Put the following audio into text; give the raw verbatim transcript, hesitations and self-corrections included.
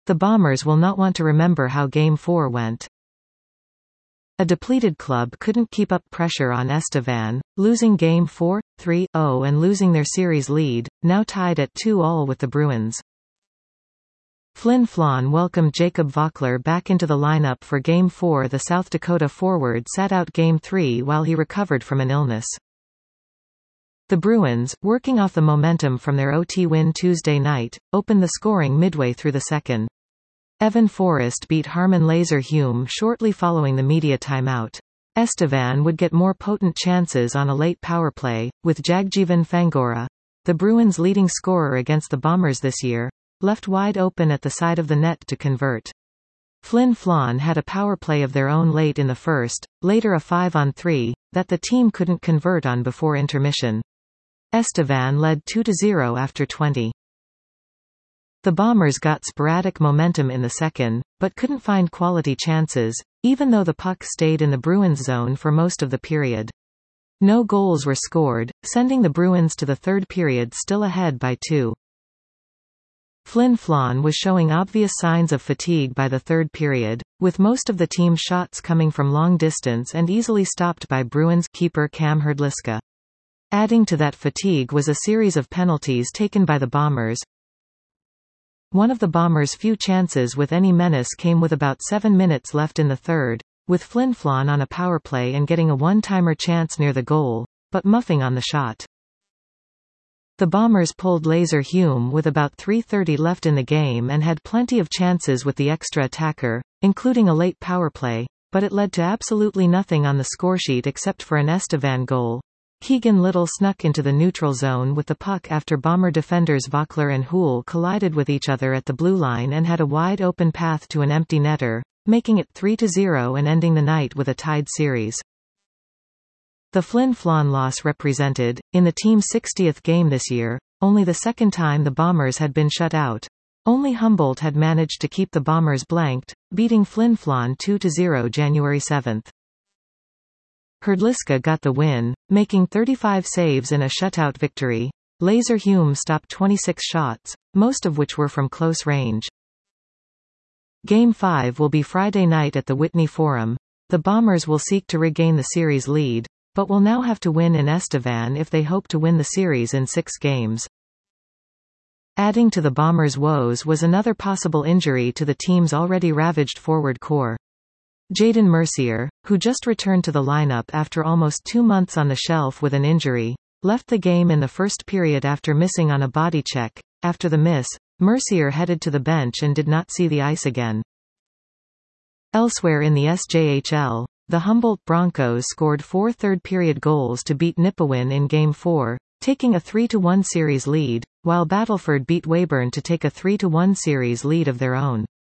The Bombers will not want to remember how Game four went. A depleted club couldn't keep up pressure on Estevan, losing Game four, three oh and losing their series lead, now tied at two all with the Bruins. Flin Flon welcomed Jacob Vockler back into the lineup for Game four. The South Dakota forward sat out Game three while he recovered from an illness. The Bruins, working off the momentum from their O T win Tuesday night, opened the scoring midway through the second. Evan Forrest beat Harman Laser-Hume shortly following the media timeout. Estevan would get more potent chances on a late power play, with Jagjeevan Fangora, the Bruins' leading scorer against the Bombers this year, left wide open at the side of the net to convert. Flin Flon had a power play of their own late in the first, later a five on three, that the team couldn't convert on before intermission. Estevan led two to zero after twenty. The Bombers got sporadic momentum in the second, but couldn't find quality chances, even though the puck stayed in the Bruins' zone for most of the period. No goals were scored, sending the Bruins to the third period still ahead by two. Flin Flon was showing obvious signs of fatigue by the third period, with most of the team's shots coming from long distance and easily stopped by Bruins keeper Cam Hrdlicka. Adding to that fatigue was a series of penalties taken by the Bombers. One of the Bombers' few chances with any menace came with about seven minutes left in the third, with Flin Flon on a power play and getting a one-timer chance near the goal, but muffing on the shot. The Bombers pulled Laser-Hume with about three thirty left in the game and had plenty of chances with the extra attacker, including a late power play, but it led to absolutely nothing on the scoresheet except for an Estevan goal. Keegan Little snuck into the neutral zone with the puck after Bomber defenders Vockler and Houle collided with each other at the blue line and had a wide-open path to an empty netter, making it three to zero and ending the night with a tied series. The Flin Flon loss represented, in the team's sixtieth game this year, only the second time the Bombers had been shut out. Only Humboldt had managed to keep the Bombers blanked, beating Flin Flon two to zero January seventh. Hrdlicka got the win, making thirty-five saves in a shutout victory. Laser-Hume stopped twenty-six shots, most of which were from close range. Game five will be Friday night at the Whitney Forum. The Bombers will seek to regain the series lead, but will now have to win in Estevan if they hope to win the series in six games. Adding to the Bombers' woes was another possible injury to the team's already ravaged forward core. Jaden Mercier, who just returned to the lineup after almost two months on the shelf with an injury, left the game in the first period after missing on a body check. After the miss, Mercier headed to the bench and did not see the ice again. Elsewhere in the S J H L, the Humboldt Broncos scored four third-period goals to beat Nipawin in Game four, taking a three to one series lead, while Battleford beat Weyburn to take a three to one series lead of their own.